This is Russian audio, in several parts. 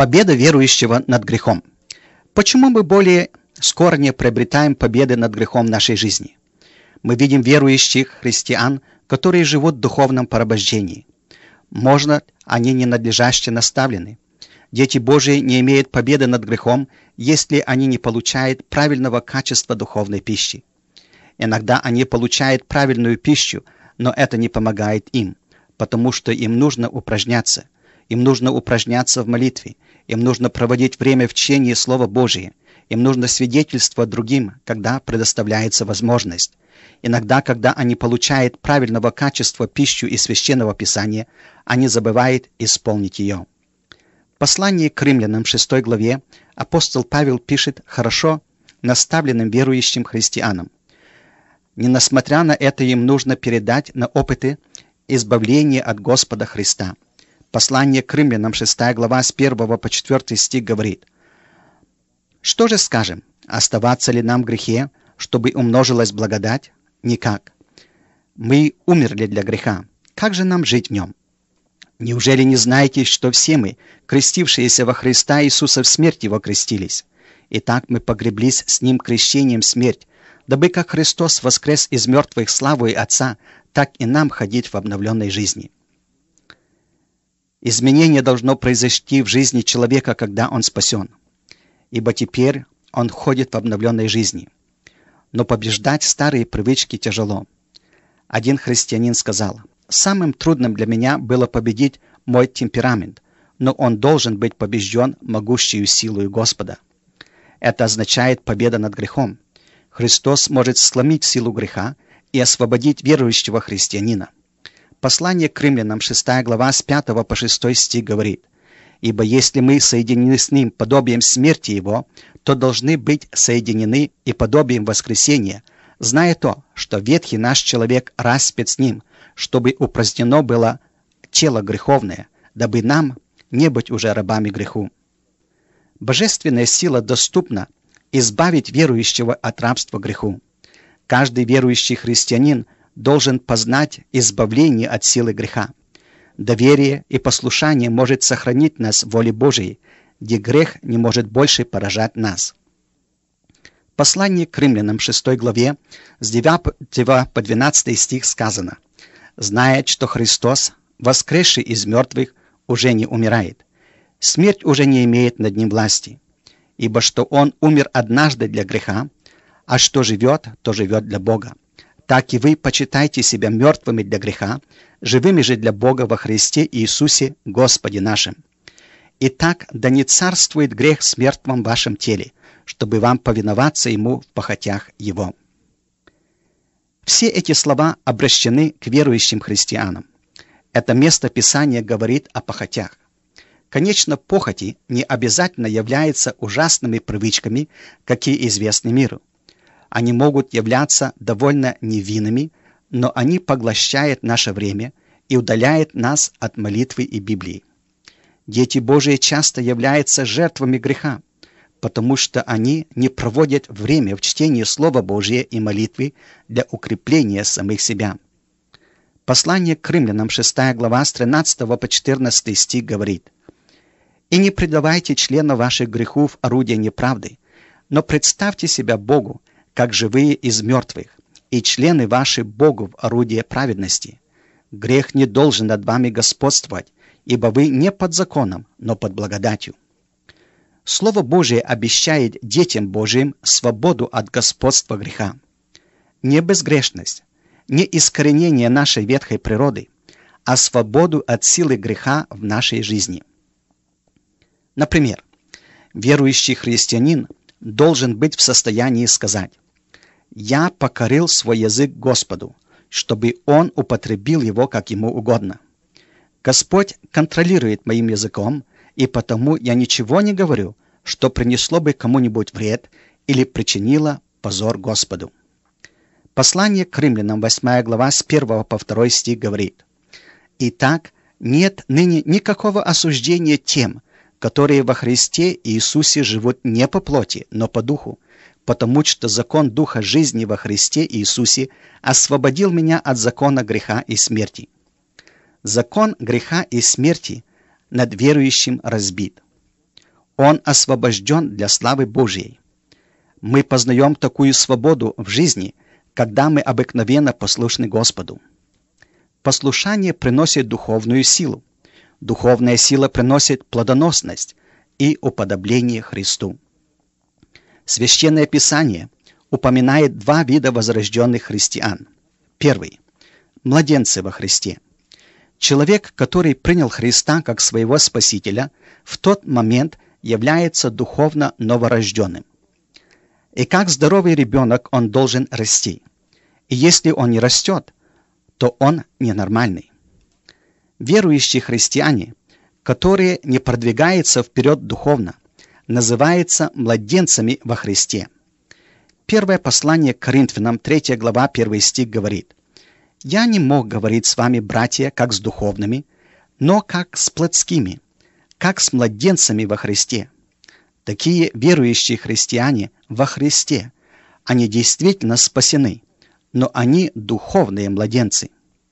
Победа верующего над грехом. Почему мы более скоро не приобретаем победы над грехом в нашей жизни? Мы видим верующих христиан, которые живут в духовном порабощении. Можно, они ненадлежаще наставлены. Дети Божии не имеют победы над грехом, если они не получают правильного качества духовной пищи. Иногда они получают правильную пищу, но это не помогает им, потому что им нужно упражняться. Им нужно упражняться в молитве, им нужно проводить время в чтении Слова Божия, им нужно свидетельствовать другим, когда предоставляется возможность. Иногда, когда они получают правильного качества пищу из Священного Писания, они забывают исполнить ее. В послании к Римлянам 6 главе апостол Павел пишет хорошо наставленным верующим христианам. Несмотря на это, им нужно передать на опыты избавление от Господа Христа. Послание к Римлянам 6 глава с 1 по 4 стих говорит: «Что же скажем? Оставаться ли нам в грехе, чтобы умножилась благодать? Никак. Мы умерли для греха. Как же нам жить в нем? Неужели не знаете, что все мы, крестившиеся во Христа Иисуса, в смерть Его крестились? Итак, мы погреблись с Ним крещением в смерть, дабы как Христос воскрес из мертвых славой Отца, так и нам ходить в обновленной жизни». Изменение должно произойти в жизни человека, когда он спасен, ибо теперь он ходит в обновленной жизни. Но побеждать старые привычки тяжело. Один христианин сказал: «Самым трудным для меня было победить мой темперамент, но он должен быть побежден могущею силою Господа». Это означает победа над грехом. Христос может сломить силу греха и освободить верующего христианина. Послание к Римлянам 6 глава с 5 по 6 стих говорит: «Ибо если мы соединены с Ним подобием смерти Его, то должны быть соединены и подобием воскресения, зная то, что ветхий наш человек распят с Ним, чтобы упразднено было тело греховное, дабы нам не быть уже рабами греху». Божественная сила доступна избавить верующего от рабства греху. Каждый верующий христианин должен познать избавление от силы греха. Доверие и послушание может сохранить нас в воле Божией, где грех не может больше поражать нас. В послании к Римлянам 6 главе с 9 по 12 стих сказано: «Зная, что Христос, воскресший из мертвых, уже не умирает, смерть уже не имеет над ним власти, ибо что Он умер однажды для греха, а что живет, то живет для Бога. Так и вы почитайте себя мертвыми для греха, живыми же для Бога во Христе Иисусе Господе нашим. Итак, да не царствует грех в мертвом вашем теле, чтобы вам повиноваться Ему в похотях Его». Все эти слова обращены к верующим христианам. Это место Писания говорит о похотях. Конечно, похоти не обязательно являются ужасными привычками, какие известны миру. Они могут являться довольно невинными, но они поглощают наше время и удаляют нас от молитвы и Библии. Дети Божии часто являются жертвами греха, потому что они не проводят время в чтении Слова Божия и молитвы для укрепления самих себя. Послание к Римлянам 6 глава с 13 по 14 стих говорит: «И не предавайте членов ваших греху в орудие неправды, но представьте себя Богу, как живые из мертвых, и члены ваши Богу в орудие праведности. Грех не должен над вами господствовать, ибо вы не под законом, но под благодатью». Слово Божие обещает детям Божиим свободу от господства греха. Не безгрешность, не искоренение нашей ветхой природы, а свободу от силы греха в нашей жизни. Например, верующий христианин должен быть в состоянии сказать: «Я покорил свой язык Господу, чтобы Он употребил его как Ему угодно. Господь контролирует моим языком, и потому я ничего не говорю, что принесло бы кому-нибудь вред или причинило позор Господу». Послание к Римлянам 8 глава с 1 по 2 стих говорит: «Итак, нет ныне никакого осуждения тем, которые во Христе Иисусе живут не по плоти, но по духу, потому что закон Духа жизни во Христе Иисусе освободил меня от закона греха и смерти». Закон греха и смерти над верующим разбит. Он освобожден для славы Божьей. Мы познаем такую свободу в жизни, когда мы обыкновенно послушны Господу. Послушание приносит духовную силу. Духовная сила приносит плодоносность и уподобление Христу. Священное Писание упоминает два вида возрожденных христиан. Первый – младенцы во Христе. Человек, который принял Христа как своего Спасителя, в тот момент является духовно новорожденным. И как здоровый ребенок он должен расти. И если он не растет, то он ненормальный. Верующие христиане, которые не продвигаются вперед духовно, называются младенцами во Христе. Первое послание к Коринфянам, 3 глава, 1 стих говорит: «Я не мог говорить с вами, братья, как с духовными, но как с плотскими, как с младенцами во Христе». Такие верующие христиане во Христе, они действительно спасены, но они духовные младенцы.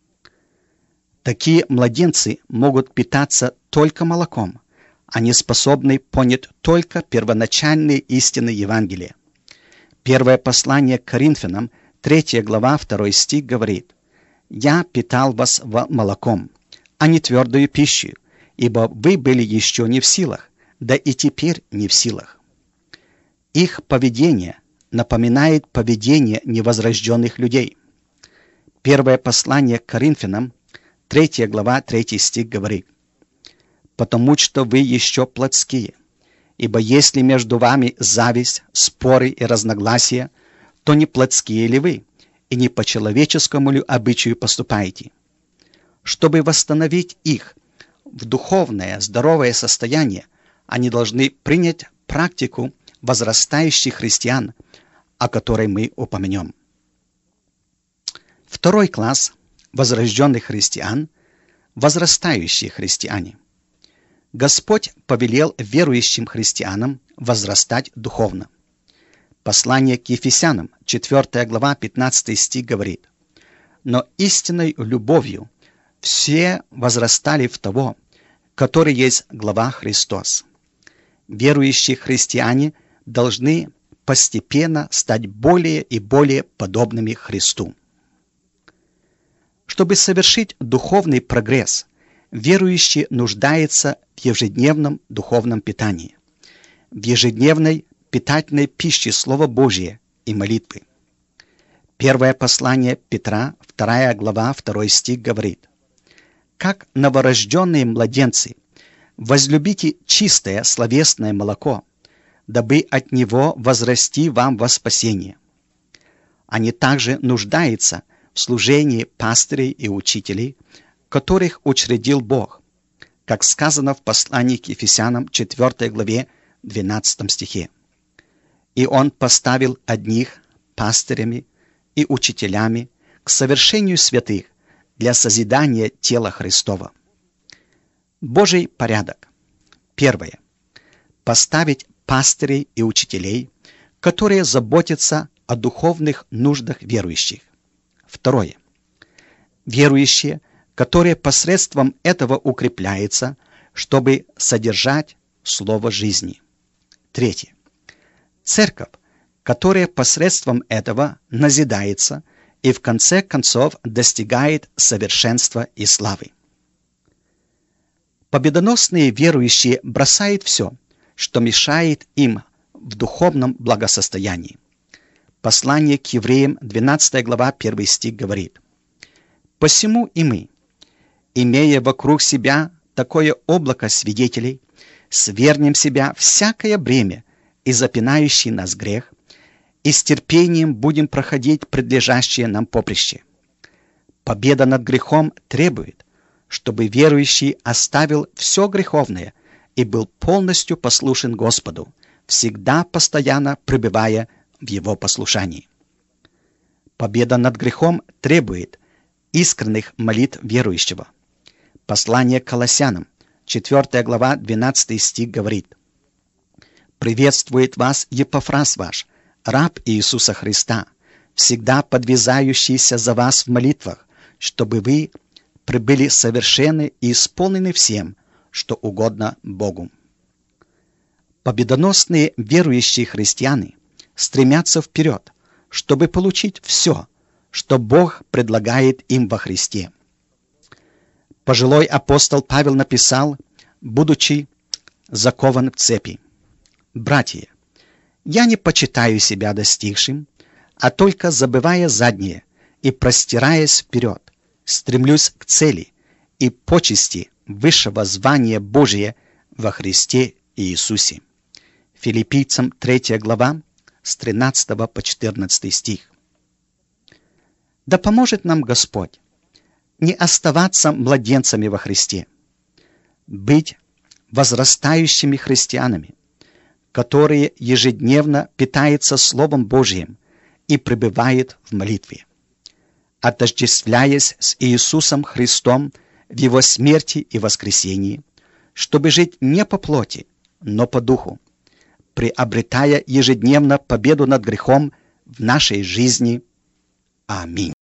Такие младенцы могут питаться только молоком. Они способны понять только первоначальные истины Евангелия. Первое послание к Коринфянам, 3 глава, 2 стих говорит: «Я питал вас молоком, а не твердую пищу, ибо вы были еще не в силах, да и теперь не в силах». Их поведение напоминает поведение невозрожденных людей. Первое послание к Коринфянам, 3 глава, 3 стих говорит: «Потому что вы еще плотские, ибо если между вами зависть, споры и разногласия, то не плотские ли вы, и не по человеческому ли обычаю поступаете? Чтобы восстановить их в духовное, здоровое состояние, они должны принять практику возрастающих христиан, о которой мы упомянем». Второй класс возрожденных христиан – возрастающие христиане. Господь повелел верующим христианам возрастать духовно. Послание к Ефесянам, 4 глава, 15 стих говорит: «Но истинной любовью все возрастали в того, который есть глава Христос». Верующие христиане должны постепенно стать более и более подобными Христу. Чтобы совершить духовный прогресс, верующий нуждается в ежедневном духовном питании, в ежедневной питательной пище Слова Божия и молитвы. Первое послание Петра, 2 глава, 2 стих говорит: «Как новорожденные младенцы, возлюбите чистое словесное молоко, дабы от него возрасти вам во спасение». Они также нуждаются в служении пастырей и учителей, которых учредил Бог, как сказано в послании к Ефесянам, 4 главе, 12 стихе. «И Он поставил одних пастырями и учителями к совершению святых для созидания тела Христова». Божий порядок. Первое. Поставить пастырей и учителей, которые заботятся о духовных нуждах верующих. Второе. Верующие, которые посредством этого укрепляются, чтобы содержать слово жизни. Третье. Церковь, которая посредством этого назидается и в конце концов достигает совершенства и славы. Победоносные верующие бросают все, что мешает им в духовном благосостоянии. Послание к евреям, 12 глава, 1 стих говорит: «Посему и мы, имея вокруг себя такое облако свидетелей, свергнем себя всякое бремя и запинающий нас грех, и с терпением будем проходить предлежащее нам поприще». Победа над грехом требует, чтобы верующий оставил все греховное и был полностью послушен Господу, всегда постоянно пребывая в Его послушании. Победа над грехом требует искренних молитв верующего. Послание к Колоссянам, 4 глава, 12 стих говорит: «Приветствует вас Епафрас ваш, раб Иисуса Христа, всегда подвязающийся за вас в молитвах, чтобы вы пребыли совершенны и исполнены всем, что угодно Богу». Победоносные верующие христиане стремятся вперед, чтобы получить все, что Бог предлагает им во Христе. Пожилой апостол Павел написал, будучи закован в цепи: «Братья, я не почитаю себя достигшим, а только, забывая заднее и простираясь вперед, стремлюсь к цели и почести высшего звания Божия во Христе Иисусе». Филиппийцам 3 глава, с 13 по 14 стих. Да поможет нам Господь не оставаться младенцами во Христе, быть возрастающими христианами, которые ежедневно питаются Словом Божьим и пребывают в молитве, отождествляясь с Иисусом Христом в Его смерти и воскресении, чтобы жить не по плоти, но по духу, приобретая ежедневно победу над грехом в нашей жизни. Аминь.